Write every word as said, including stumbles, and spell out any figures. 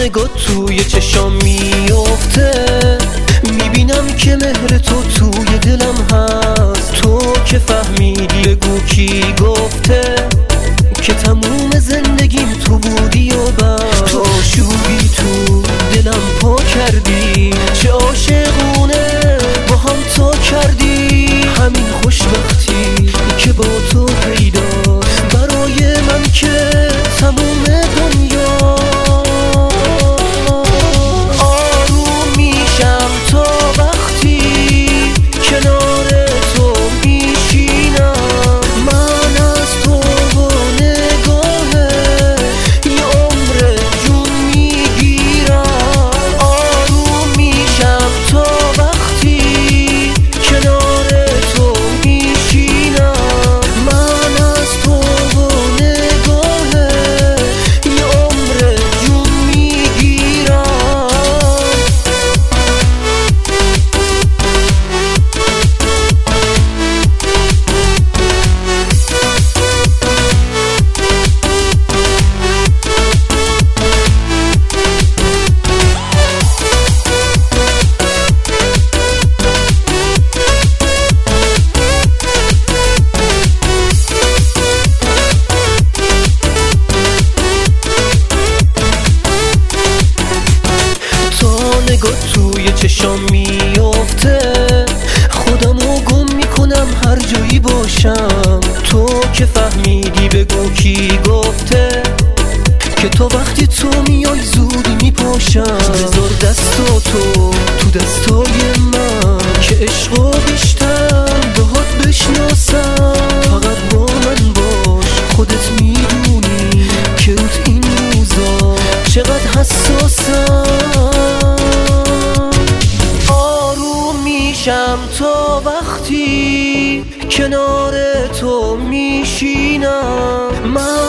نگاه توی چشام میفته، میبینم که مهر تو توی دلم هست. تو که فهمیدی بگو کی گفته که تموم زندگیم تو بودی و بس. تو آشوبی تو دلم پا کردی، چه عاشقونه با هم تا کردی. همین خوشبختی که با تو پیداست برای من که تموم دنیا. آروم میشم تا وقتی کنار تو میشینم. من از تو و نگاهه یه عمر جون میگیرم. آروم میشم تا وقتی کنار تو میشینم. من از تو و نگاهه یه عمر جون میگیرم. نگاه توی چشام میفته، خودمو گم میکنم هر جایی باشم. تو که فهمیدی بگو کی گفته که تو وقتی تو میای زودی میپاشم. بذار دستاتو تو دستای من که عشقو بیشتر باهات بشناسم. فقط با من باش، خودت میدونی که روت این روزا چقدر حساسم. میشم تا وقتی کنار تو میشینم. من